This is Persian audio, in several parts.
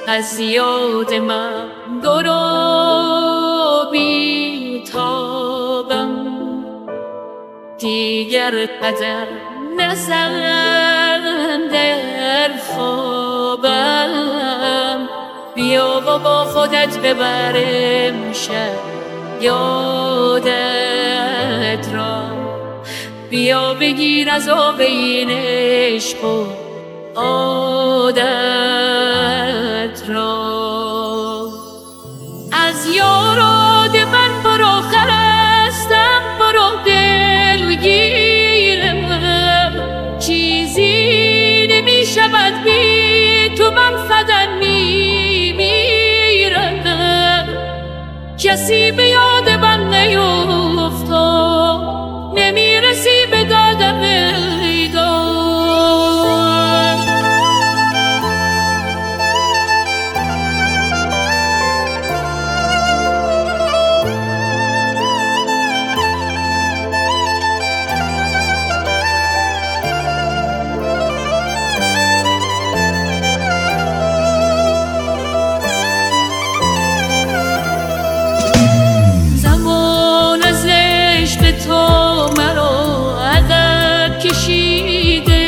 از یاد من درو بیتابم، دیگر قدم نزن در خوابم. بیا و با خودت ببرم شب یادت را، بیا بگیر از آب این عشق و عادت را. از یاراد من برو خرستم، برو دلگیرم، چیزی نمی شود بی تو، من فدان میمیرم. کسی به یاد من نیفتاد، نمیرسی به دادم بیدار. تو مرا عقب کشیده،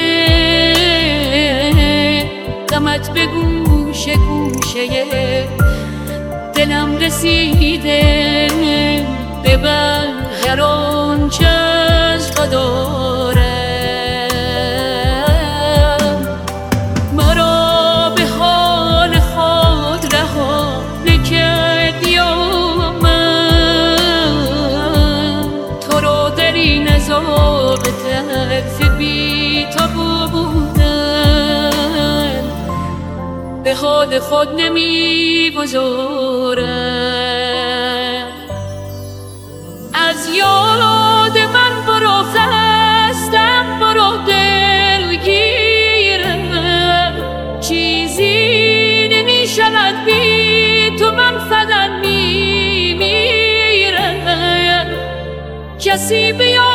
غمت به گوشه گوشه دلم رسیده. ببر هر آنچه از قدارم، مرا به حال خود رها نکردی و عذاب تلخ بی تو بودن، به حال خود نمیگذارم. از یاد من برو خستم، برو دلگیرم، چیزی نمی شود بی تو، من فدان میمیرم. کسی بیا